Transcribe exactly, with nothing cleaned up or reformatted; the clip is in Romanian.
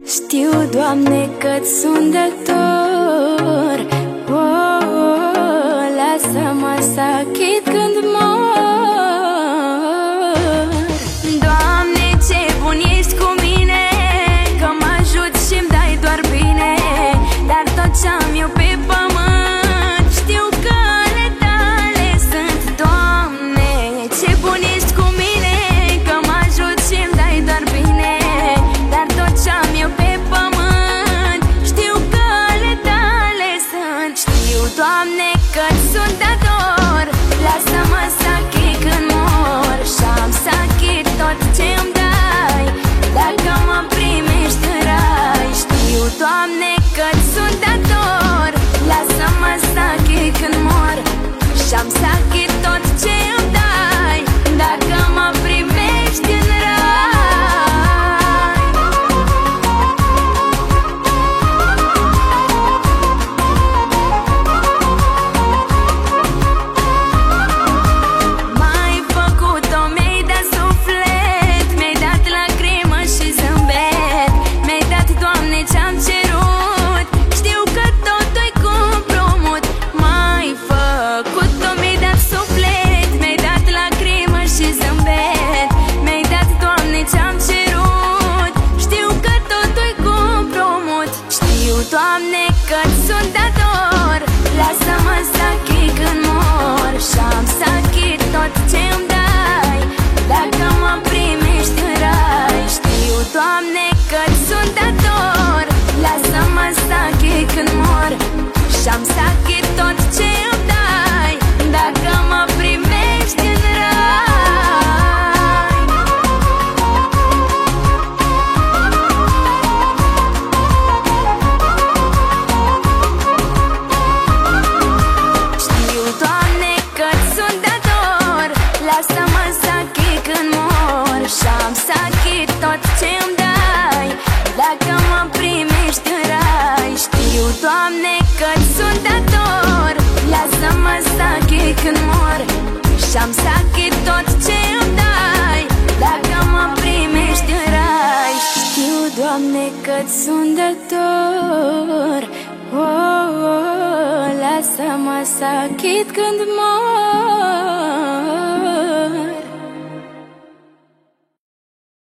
Știu, Doamne, că-ți sunt dator. Oh, oh, lasă-mă să achit când mor. Doamne, ce bun ești cu mine, că mă ajuți și-mi dai doar bine. Dar tot ce-am eu pe pământ, știu că ale tale sunt. Doamne, ce bun ești cu mine, că mă ajuți și-mi dai doar bine. Dar tot ce-am eu pe pământ, știu că ale tale sunt. Știu, Doamne, că-ți sunt dator. Lasă-mă să achit când mor și-am să achit tot ce-mi dai, dacă mă primești în rai. Știu, Doamne, că-ți sunt dator. Lasă-mă să achit când mor și-am să achit tot ce-mi dai, dacă mă primești în rai. M-ai făcut-o, mi-ai dat suflet, mi-ai dat lacrimă și zâmbet. Mi-ai dat, Doamne, ce-am cerut, știu că totul-i cu împrumut. M-ai făcut-o, mi-ai dat suflet, mi-ai dat lacrimă și zâmbet. Mi-ai dat, Doamne, ce-am cerut, știu că totul-i cu împrumut. Știu, Doamne, că-ți sunt dator. Lasă-mă să achit când mor și-am să achit tot ce-mi dai, dacă mă primești în rai. Știu, Doamne, că-ți sunt dator. Lasă-mă să achit când mor și-am să achit tot ce-mi dai, dacă mă primești în rai. Știu, Doamne, că-ți sunt dator. Lasă-mă să achit când mor și-am să achit tot ce-mi dai, dacă mă primești în rai. Știu, Doamne, că-ți sunt dator. Lasă-mă să achit când mor și-am să achit tot ce-mi dai, dacă mă primești în rai. Știu, Doamne, că-ți sunt dator. Oh, oh, lasă-mă să achit când mor.